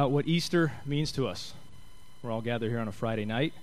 about what Easter means to us. We're all gathered here on a Friday night.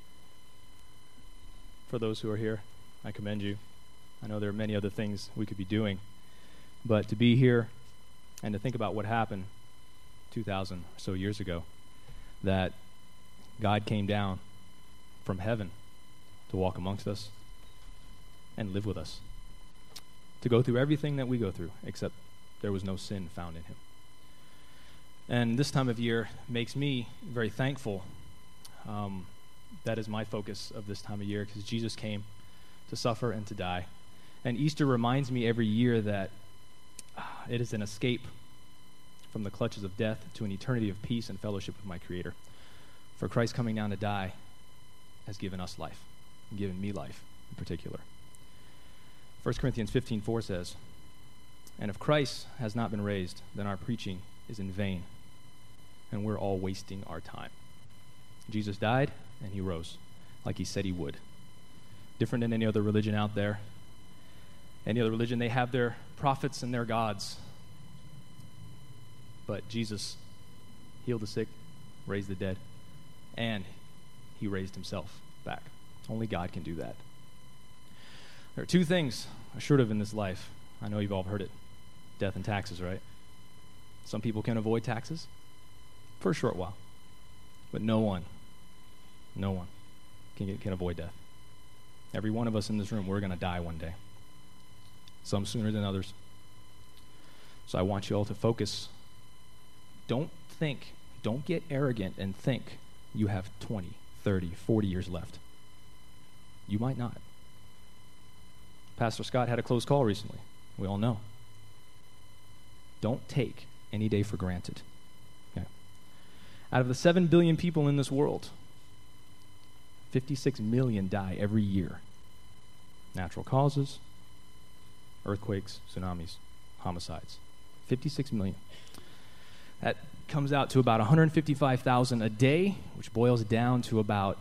For those who are here, I commend you. I know there are many other things we could be doing, but to be here and to think about what happened 2,000 or so years ago, that God came down from heaven to walk amongst us and live with us, to go through everything that we go through, except there was no sin found in him. And this time of year makes me very thankful. That is my focus of this time of year, because Jesus came to suffer and to die. And Easter reminds me every year that it is an escape from the clutches of death to an eternity of peace and fellowship with my Creator. For Christ coming down to die has given us life, and given me life in particular. 1 Corinthians 15:4 says, "And if Christ has not been raised, then our preaching is in vain, and we're all wasting our time." Jesus died, and he rose, like he said he would. Different than any other religion out there. Any other religion, they have their prophets and their gods. But Jesus healed the sick, raised the dead, and he raised himself back. Only God can do that. There are two things assured of in this life. I know you've all heard it. Death and taxes, right? Some people can avoid taxes for a short while. But no one can avoid death. Every one of us in this room, we're going to die one day. Some sooner than others. So I want you all to focus. Don't get arrogant and think you have 20, 30, 40 years left. You might not. Pastor Scott had a close call recently. We all know. Don't take any day for granted. Okay? Out of the 7 billion people in this world, 56 million die every year. Natural causes, earthquakes, tsunamis, homicides. 56 million. That comes out to about 155,000 a day, which boils down to about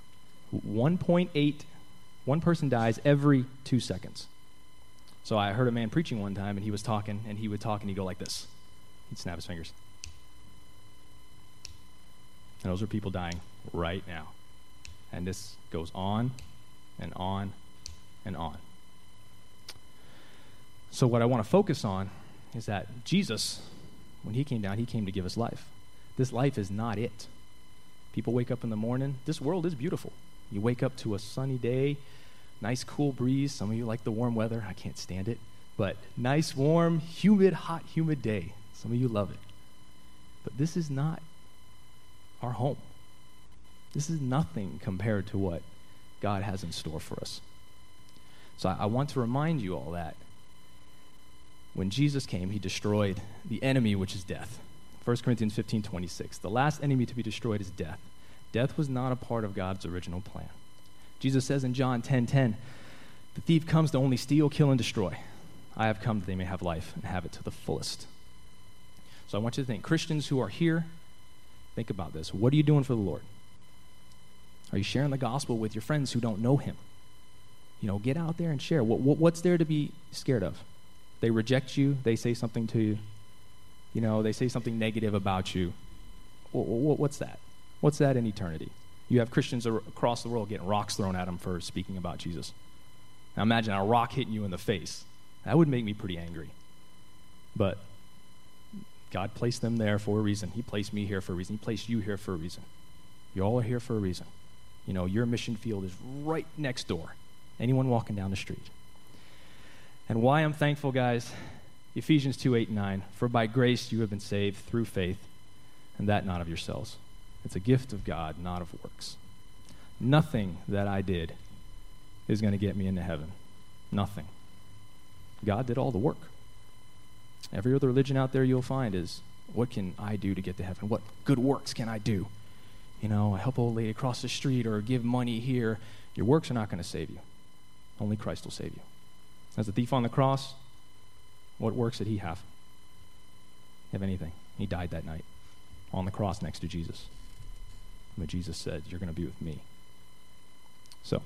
1.8. One person dies every 2 seconds. So I heard a man preaching one time, and he was talking, and he would talk, and he'd go like this. He'd snap his fingers. And those are people dying right now. And this goes on and on and on. So what I want to focus on is that Jesus, when he came down, he came to give us life. This life is not it. People wake up in the morning. This world is beautiful. You wake up to a sunny day, nice cool breeze. Some of you like the warm weather. I can't stand it. But nice, warm, hot, humid day. Some of you love it. But this is not our home. This is nothing compared to what God has in store for us. So I want to remind you all that when Jesus came, he destroyed the enemy, which is death. 1 Corinthians 15:26. The last enemy to be destroyed is death. Death was not a part of God's original plan. Jesus says in John 10:10, "The thief comes to only steal, kill, and destroy. I have come that they may have life and have it to the fullest." So I want you to think, Christians who are here, think about this. What are you doing for the Lord? Are you sharing the gospel with your friends who don't know him? Get out there and share. What's there to be scared of? They reject you. They say something to you. They say something negative about you. What's that? What's that in eternity? You have Christians across the world getting rocks thrown at them for speaking about Jesus. Now imagine a rock hitting you in the face. That would make me pretty angry. But God placed them there for a reason. He placed me here for a reason. He placed you here for a reason. You all are here for a reason. Your mission field is right next door. Anyone walking down the street. And why I'm thankful, guys, Ephesians 2:8-9, "For by grace you have been saved through faith, and that not of yourselves. It's a gift of God, not of works." Nothing that I did is going to get me into heaven. Nothing. God did all the work. Every other religion out there you'll find is, what can I do to get to heaven? What good works can I do? I help a old lady across the street or give money here. Your works are not going to save you. Only Christ will save you. As the thief on the cross, what works did he have? Have anything? He died that night on the cross next to Jesus. But Jesus said, "You're going to be with me." So,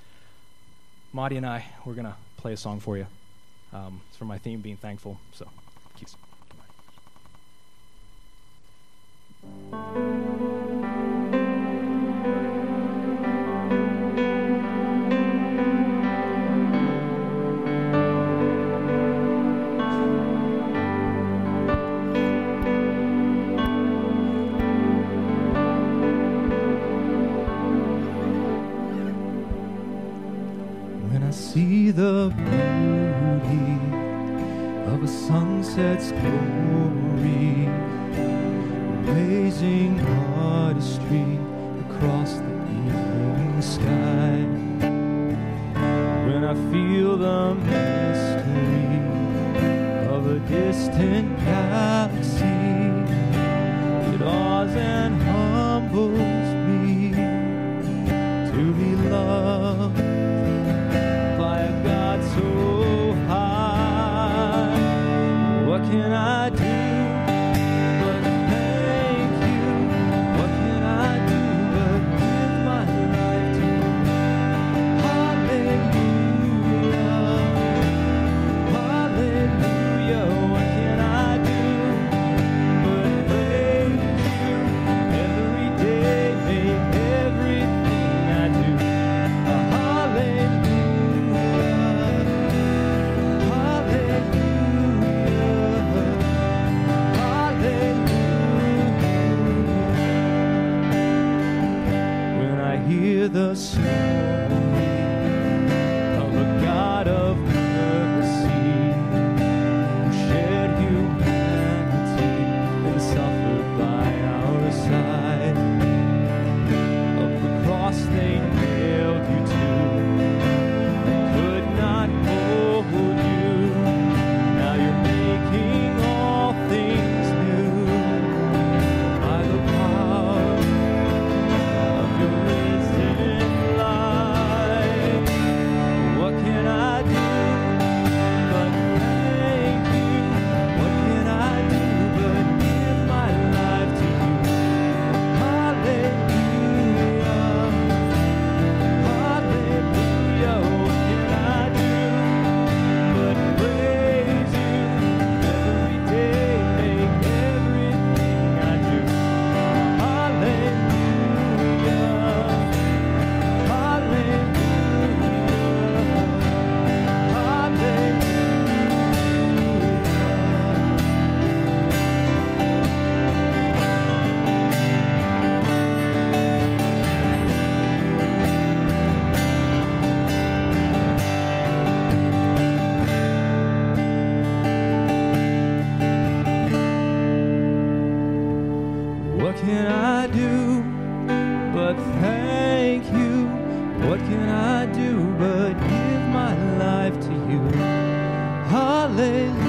Marty and I, we're going to play a song for you. It's for my theme, being thankful. So, keep. When I see the beauty of a sunset's glory, amazing artistry across the evening sky, when I feel the mystery of a distant galaxy, it awes and humbles me to be loved by a God so high. What can I do but thank you? What can I do but give my life to you? Hallelujah, hallelujah. What can I do but praise you every day? Make everything I do a hallelujah, hallelujah. When I hear the story of a God of mercy who shared humanity and suffered by our side, of the cross they nailed you to, could not hold you. Now you're making all things new by the power of your risen life. What can I do but thank you? What can I do but give my life to you? Hallelujah, hallelujah. What can I do but praise you every day? Make everything I do hallelujah, What can I do but thank you? What can I do but give my life to you? Hallelujah.